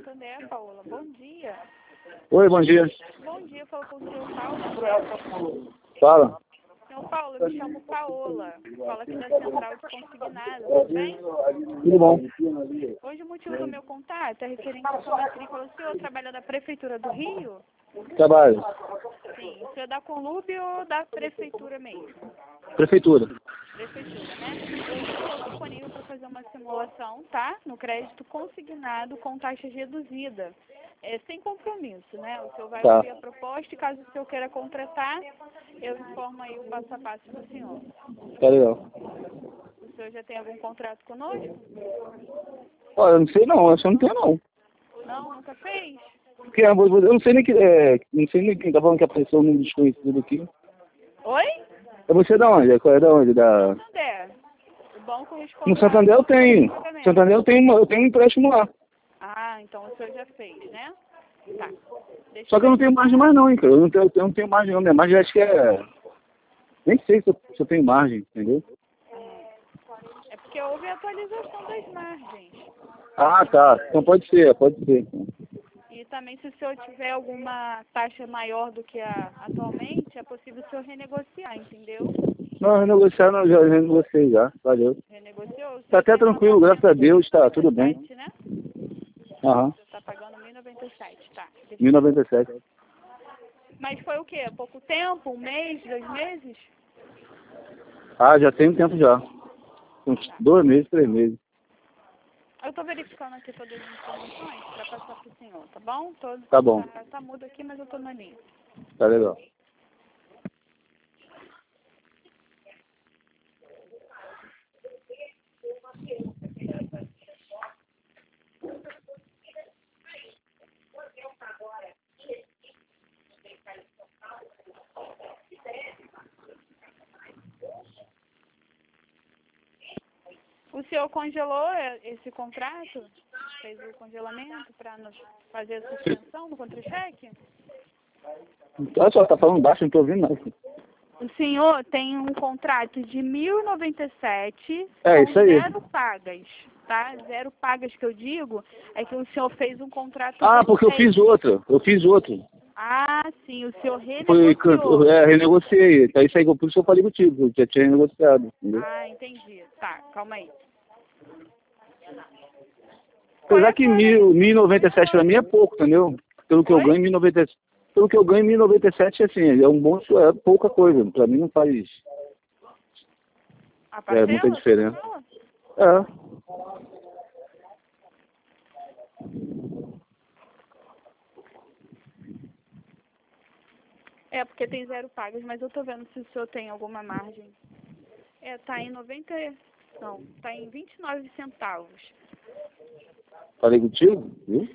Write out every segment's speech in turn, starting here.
Santander, Paola. Bom dia. Oi, bom dia. Bom dia, falo com o senhor Paulo. Fala. Senhor Paulo, eu me chamo Paola. Falo aqui da Central de Consignado, tudo bem? Tudo bom? Hoje o motivo do meu contato é referente à sua matrícula. O senhor trabalha da Prefeitura do Rio? Trabalho. Sim. O senhor é da Conlube ou da Prefeitura mesmo? Prefeitura. Prefeitura, né? Eu estou disponível para fazer uma simulação, tá? No crédito consignado com taxa reduzida. Sem compromisso, né? O senhor vai Tá. ouvir a proposta e caso o senhor queira contratar, eu informo aí o passo a passo do senhor. Tá legal. O senhor já tem algum contrato conosco? Olha, eu não sei não, acho que eu não tenho não. Não? Nunca fez? Porque eu não sei nem não sei nem quem tá falando que apareceu um número desconhecido aqui. Oi? É você da onde? É da onde? Da... Santander. O banco No responde. Santander eu tenho. No Santander eu tenho um empréstimo lá. Ah, então o senhor já fez, né? Tá. Deixa Só que eu não tenho margem mais não, hein, cara. Eu não tenho margem não. Minha margem acho que é... Nem sei se eu tenho margem, entendeu? É porque houve atualização das margens. Ah, tá. Então pode ser, pode ser. E também se o senhor tiver alguma taxa maior do que a atualmente, é possível o senhor renegociar, entendeu? Não, renegociar não, já renegociei já. Valeu. Renegociou? O Tá senhor até tem uma tranquilo, parcela graças a de Deus, tá tudo bem. 1.097, né? Aham. Você está pagando 1.097, tá. 1097. Mas foi o quê? Pouco tempo? Um mês? 2 meses? Ah, já tem um tempo já. Uns 2 meses, 3 meses. Eu estou verificando aqui todas as informações para passar para o senhor, tá bom? Tá bom. Tá mudo aqui, mas eu estou na linha. Tá legal. O senhor congelou esse contrato? Fez o congelamento para nos fazer a suspensão no contra-cheque? Olha só, tá falando baixo, não tô ouvindo nada. O senhor tem um contrato de 1.097 É, com isso aí. 0 pagas, tá? 0 pagas que eu digo é que o senhor fez um contrato Ah, de porque eu 6. fiz outro. Eu fiz outro. Ah, sim, o senhor Foi, renegociou. renegociei. Tá isso aí, por isso eu falei contigo, eu já tinha renegociado. Entendeu? Ah, entendi. Tá, calma aí. Qual é Apesar a que sua... 1.097 pra mim é pouco, entendeu? Pelo que eu Oi? ganho, 1.097. Pelo que eu ganho, 1.097, assim, é um bom, é pouca coisa. Pra mim não faz A parcela? muita diferença. Fala? É. É, porque tem 0 pagas, mas eu tô vendo se o senhor tem alguma margem. Tá em 90... Não, tá em 29 centavos. Falei contigo, viu?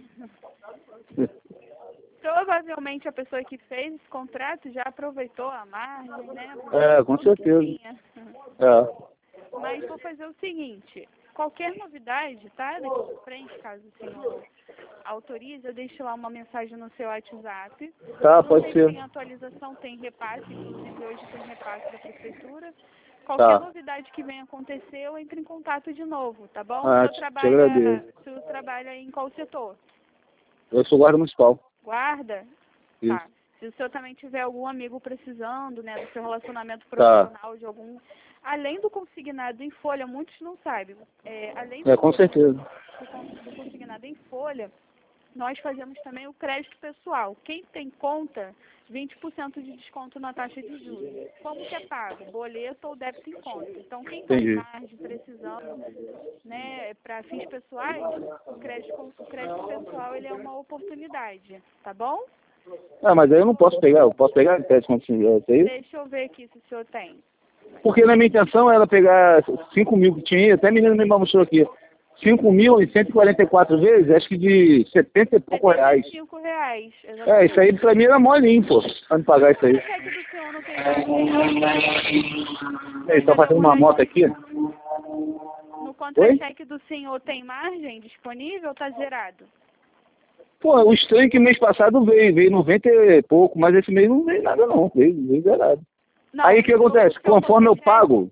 Provavelmente a pessoa que fez esse contrato já aproveitou a margem, né? É, com Tudo que certeza. tinha. É. Mas vou fazer o seguinte, qualquer novidade, tá? Daqui pra frente, caso o senhor autorize, eu deixo lá uma mensagem no seu WhatsApp. Tá, Não pode sei se ser. tem atualização, tem repasse, inclusive hoje tem repasse da prefeitura. Qualquer Tá. novidade que venha acontecer, eu entro em contato de novo, tá bom? Ah, O te agradeço. senhor trabalha em qual setor? Eu sou guarda municipal. Guarda? Isso. Tá. Se o senhor também tiver algum amigo precisando, né, do seu relacionamento Tá. profissional, de algum... Além do consignado em folha, muitos não sabem. Além Com certeza. do consignado em folha, nós fazemos também o crédito pessoal. Quem tem conta, 20% de desconto na taxa de juros. Como que é pago? Boleto ou débito em conta. Então, quem está em Entendi. margem, precisando, né, para fins pessoais, o crédito pessoal ele é uma oportunidade, tá bom? Ah, mas aí eu não posso pegar. Eu posso pegar crédito consignado, é isso? Deixa eu ver aqui se o senhor tem. Porque na minha intenção era pegar 5 mil que tinha, até a menina me mostrou aqui. 5.144 vezes, acho que de 70 e pouco reais. R$75, É, exatamente. isso aí pra mim era molinho, pô, pra me pagar isso aí. O cheque do senhor não tem margem? Eles estão fazendo uma moto aqui. No contra-cheque do senhor tem margem disponível ou tá zerado? Pô, o estranho é que mês passado veio 90 e pouco, mas esse mês não veio nada não, veio zerado. Não, Aí o que acontece? o seu Conforme eu contra-cheque- pago,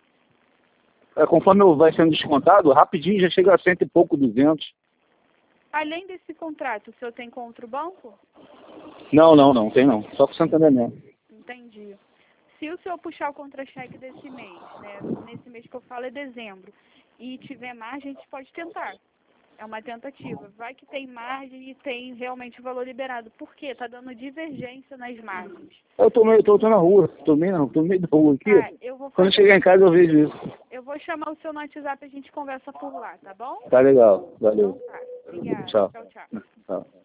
conforme eu vai sendo descontado, rapidinho já chega a 100 e pouco, 200. Além desse contrato, o senhor tem com outro banco? Não, tem não. Só com o Santander mesmo. Entendi. Se o senhor puxar o contra-cheque desse mês, né, nesse mês que eu falo é dezembro, e tiver margem, a gente pode tentar. É uma tentativa. Vai que tem margem e tem realmente o valor liberado. Por quê? Está dando divergência nas margens. Eu tô na rua. Tô no meio da rua aqui. Eu vou Quando chegar em casa eu vejo isso. Eu vou chamar o seu no WhatsApp e a gente conversa por lá, tá bom? Tá legal. Valeu. Então tá. Obrigada. Tchau. Tchau, tchau. Tchau.